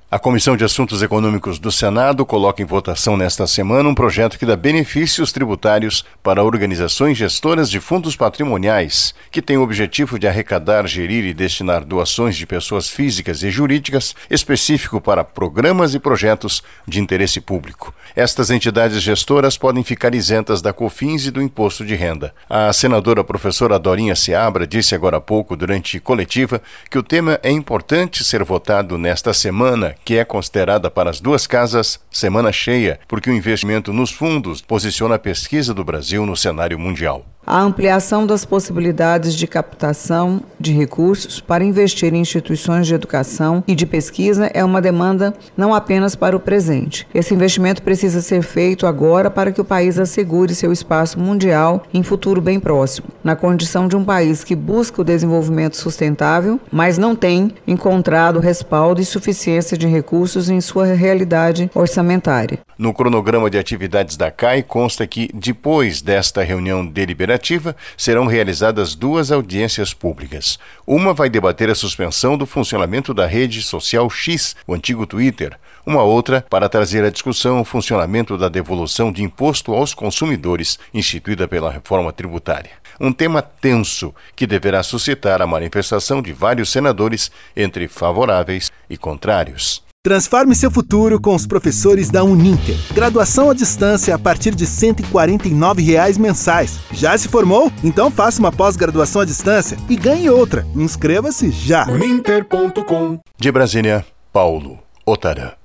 A Comissão de Assuntos Econômicos do Senado coloca em votação nesta semana um projeto que dá benefícios tributários para organizações gestoras de fundos patrimoniais, que tem o objetivo de arrecadar, gerir e destinar doações de pessoas físicas e jurídicas específico para programas e projetos de interesse público. Estas entidades gestoras podem ficar isentas da COFINS e do Imposto de Renda. A senadora professora Dorinha Seabra disse agora há pouco, durante coletiva, que o tema é importante ser votado nesta semana, que é considerada para as duas casas semana cheia, porque o investimento nos fundos posiciona a pesquisa do Brasil no cenário mundial. A ampliação das possibilidades de captação de recursos para investir em instituições de educação e de pesquisa é uma demanda não apenas para o presente. Esse investimento precisa ser feito agora para que o país assegure seu espaço mundial em futuro bem próximo, na condição de um país que busca o desenvolvimento sustentável, mas não tem encontrado respaldo e suficiência de recursos em sua realidade orçamentária. No cronograma de atividades da CAI consta que, depois desta reunião deliberativa, serão realizadas duas audiências públicas. Uma vai debater a suspensão do funcionamento da rede social X, o antigo Twitter. Uma outra para trazer à discussão o funcionamento da devolução de imposto aos consumidores, instituída pela reforma tributária. Um tema tenso que deverá suscitar a manifestação de vários senadores, entre favoráveis e contrários. Transforme seu futuro com os professores da Uninter. Graduação à distância a partir de R$ 149 mensais. Já se formou? Então faça uma pós-graduação à distância e ganhe outra. Inscreva-se já. Uninter.com. De Brasília, Paulo Otarã.